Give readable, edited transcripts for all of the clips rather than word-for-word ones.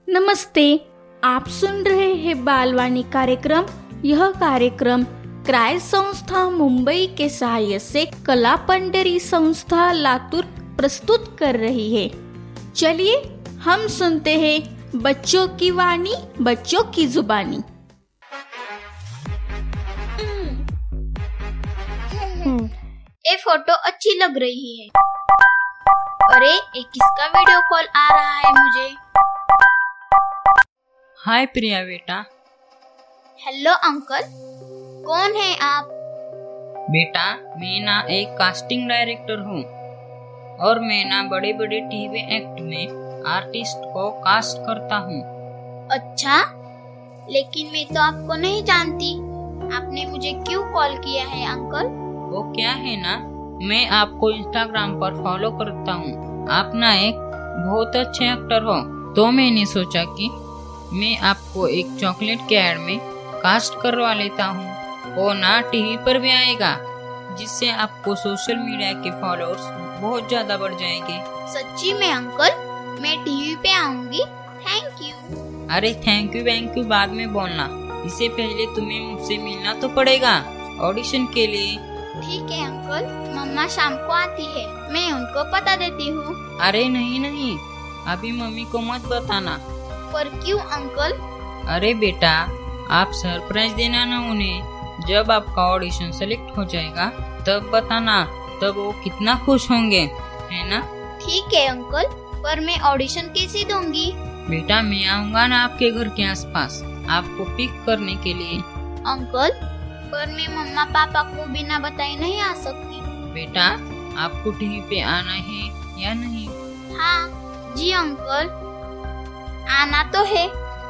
नमस्ते, आप सुन रहे हैं बालवाणी कार्यक्रम। यह कार्यक्रम क्राय संस्था मुंबई के सहायता से कला पंडेरी संस्था लातूर प्रस्तुत कर रही है। चलिए हम सुनते हैं बच्चों की वाणी, बच्चों की जुबानी। ये फोटो अच्छी लग रही है। अरे ये किसका वीडियो कॉल आ रहा है मुझे? हाय प्रिया बेटा। हेलो अंकल, कौन है आप? बेटा मैं ना एक कास्टिंग डायरेक्टर हूँ और मैं ना बड़े बड़े टीवी एक्ट में आर्टिस्ट को कास्ट करता हूँ। अच्छा, लेकिन मैं तो आपको नहीं जानती। आपने मुझे क्यों कॉल किया है अंकल? वो क्या है ना, मैं आपको इंस्टाग्राम पर फॉलो करता हूँ। आप ना एक बहुत अच्छे एक्टर हो, तो मैंने सोचा कि मैं आपको एक चॉकलेट के ऐड में कास्ट करवा लेता हूँ। वो ना टीवी पर भी आएगा, जिससे आपको सोशल मीडिया के फॉलोअर्स बहुत ज्यादा बढ़ जाएंगे। सच्ची में अंकल, मैं टीवी पे आऊंगी। Thank you. अरे थैंक यू बाद में बोलना, इससे पहले तुम्हें मुझसे मिलना तो पड़ेगा ऑडिशन के लिए। ठीक है अंकल, मम्मा शाम को आती है, मैं उनको बता देती हूँ। अरे नहीं, अभी मम्मी को मत बताना। पर क्यों अंकल? अरे बेटा, आप सरप्राइज देना ना उन्हें। जब आपका ऑडिशन सेलेक्ट हो जाएगा तब बताना, तब वो कितना खुश होंगे, है ना? ठीक है अंकल, पर मैं ऑडिशन कैसे दूंगी? बेटा मैं आऊँगा ना आपके घर के आसपास आपको पिक करने के लिए। अंकल, पर मैं मम्मा पापा को बिना बताए नहीं आ सकती। बेटा आपको टीवी पे आना है या नहीं? हाँ जी अंकल, आना तो है।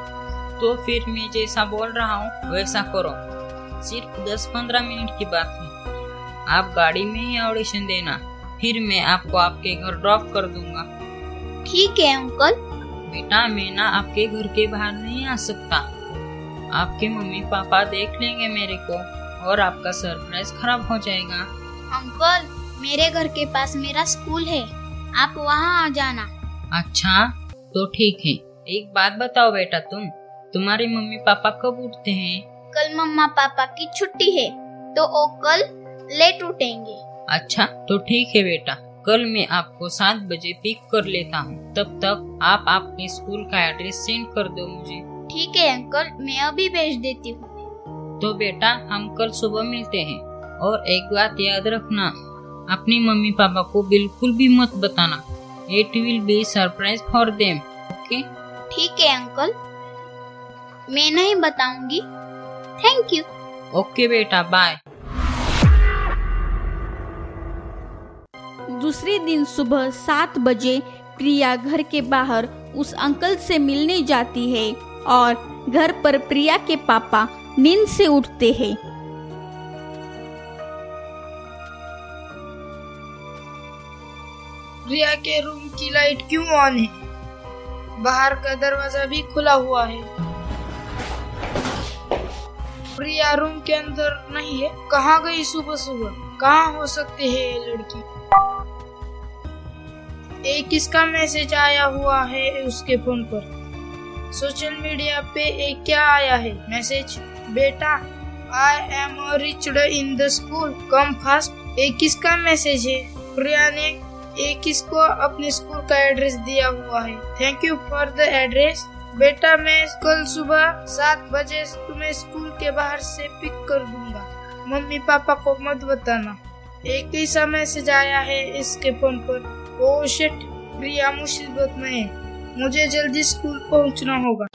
तो फिर मैं जैसा बोल रहा हूँ वैसा करो। सिर्फ 10-15 मिनट की बात है। आप गाड़ी में ही ऑडिशन देना, फिर मैं आपको आपके घर ड्रॉप कर दूंगा। ठीक है अंकल। बेटा मैं ना आपके घर के बाहर नहीं आ सकता। आपके मम्मी पापा देख लेंगे मेरे को और आपका सरप्राइज खराब हो जाएगा। अंकल, मेरे घर के पास मेरा स्कूल है, आप वहाँ आ जाना। अच्छा तो ठीक है। एक बात बताओ बेटा, तुम्हारे मम्मी पापा कब उठते हैं? कल मम्मा पापा की छुट्टी है, तो वो कल लेट उठेंगे। अच्छा तो ठीक है बेटा, कल मैं आपको 7 बजे पिक कर लेता हूँ। तब तक आप आपके स्कूल का एड्रेस सेंड कर दो मुझे। ठीक है अंकल, मैं अभी भेज देती हूँ। तो बेटा हम कल सुबह मिलते हैं। और एक बात याद रखना, अपनी मम्मी पापा को बिल्कुल भी मत बताना। It will be surprise for them. Okay? ठीक है अंकल, मैं नहीं बताऊंगी। Thank you. ओके बेटा, बाय। दूसरे दिन सुबह 7 बजे प्रिया घर के बाहर उस अंकल से मिलने जाती है और घर पर प्रिया के पापा नींद से उठते हैं। प्रिया के रूम की लाइट क्यों ऑन है? बाहर का दरवाजा भी खुला हुआ है। प्रिया रूम के अंदर नहीं है। कहाँ गई सुबह सुबह? कहाँ हो सकती है ये लड़की? एक किसका मैसेज आया हुआ है उसके फोन पर? सोशल मीडिया पे एक क्या आया है मैसेज? बेटा I am reached in the school, come fast. एक किसका मैसेज है? प्रिया ने एक किसको अपने स्कूल का एड्रेस दिया हुआ है। Thank you for the address. बेटा मैं कल सुबह 7 बजे तुम्हें स्कूल के बाहर से पिक कर दूंगा। मम्मी पापा को मत बताना। एक ऐसा मैसेज आया है इसके फोन पर। ओह शिट, प्रिया मुसीबत में है, मुझे जल्दी स्कूल पहुंचना होगा।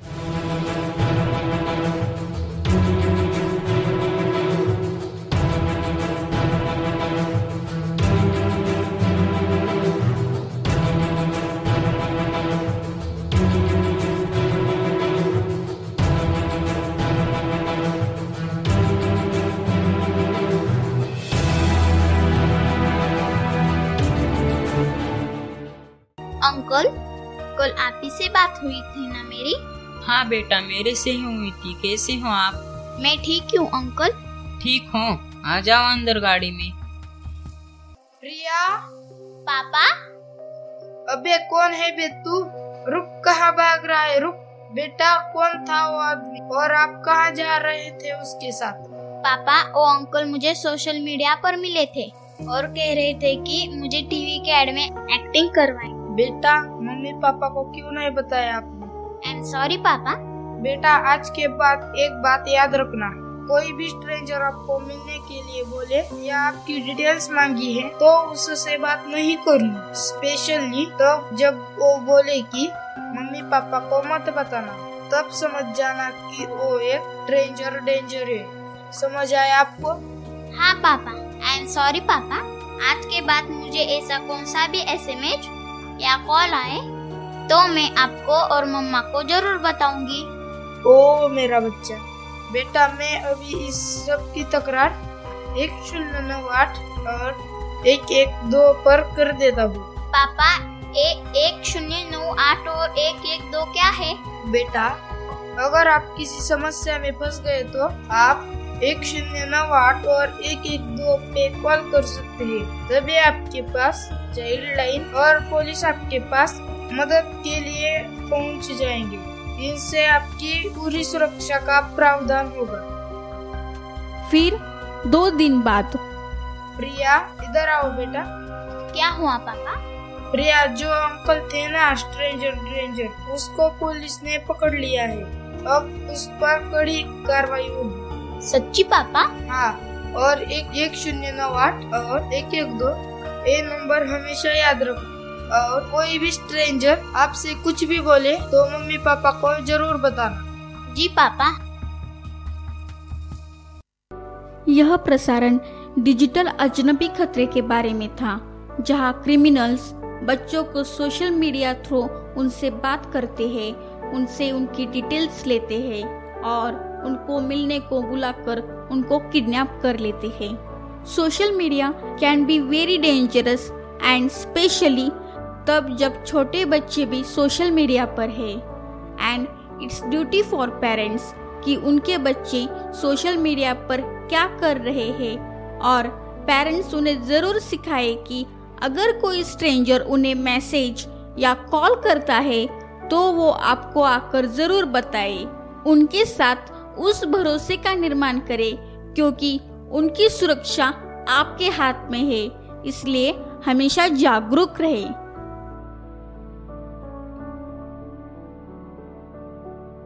अंकल, कल आप ही से बात हुई थी ना मेरी? हाँ बेटा, मेरे से ही हुई थी। कैसे हो आप? मैं ठीक हूँ अंकल। ठीक हो, आ जाओ अंदर गाड़ी में। प्रिया। पापा। अबे कौन है बे तू? रुक, कहाँ भाग रहा है? रुक। बेटा कौन था वो आदमी और आप कहाँ जा रहे थे उसके साथ? पापा, वो अंकल मुझे सोशल मीडिया पर मिले थे और कह रहे थे कि मुझे टीवी के ऐड में एक्टिंग करवाएं। बेटा मम्मी पापा को क्यों नहीं बताया आपने? आई एम सॉरी पापा। बेटा आज के बाद एक बात याद रखना, कोई भी स्ट्रेंजर आपको मिलने के लिए बोले या आपकी डिटेल्स मांगी है तो उससे बात नहीं करनी, स्पेशली तो जब वो बोले कि मम्मी पापा को मत बताना, तब समझ जाना कि वो एक स्ट्रेंजर डेंजर है। समझ आया आपको? हाँ पापा, आई एम सॉरी पापा। आज के बाद मुझे ऐसा कौन सा भी एसएमएस या कॉल आए तो मैं आपको और मम्मा को जरूर बताऊंगी। ओ मेरा बच्चा, बेटा मैं अभी इस सब की तकरार 1098 और 112 पर कर देता हूँ। पापा 1098 और 112 क्या है? बेटा अगर आप किसी समस्या में फंस गए तो आप 1098 और 112 पे कॉल कर सकते हैं। तभी आपके पास चाइल्ड लाइन और पुलिस आपके पास मदद के लिए पहुंच जाएंगे। इनसे आपकी पूरी सुरक्षा का प्रावधान होगा। फिर 2 दिन बाद प्रिया इधर आओ बेटा। क्या हुआ पापा? प्रिया जो अंकल थे ना स्ट्रेंजर, उसको पुलिस ने पकड़ लिया है। अब उस पर कड़ी कार्रवाई होगी। सच्ची पापा? हाँ, और 1098 और 112 ये नंबर हमेशा याद रखो। और कोई भी स्ट्रेंजर आपसे कुछ भी बोले तो मम्मी पापा को जरूर बताना। जी पापा। यह प्रसारण डिजिटल अजनबी खतरे के बारे में था, जहां क्रिमिनल्स बच्चों को सोशल मीडिया थ्रू उनसे बात करते हैं, उनसे उनकी डिटेल्स लेते हैं और उनको मिलने को बुलाकर उनको किडनैप कर लेते हैं। Social media can be very dangerous and specially तब जब छोटे बच्चे भी सोशल मीडिया पर है। And it's duty for parents कि उनके बच्चे सोशल मीडिया पर क्या कर रहे हैं और पेरेंट्स उन्हें जरूर सिखाए कि अगर कोई स्ट्रेंजर उन्हें मैसेज या कॉल करता है तो वो आपको आकर जरूर बताए। उनके साथ उस भरोसे का निर्माण करें क्योंकि उनकी सुरक्षा आपके हाथ में है, इसलिए हमेशा जागरूक रहें।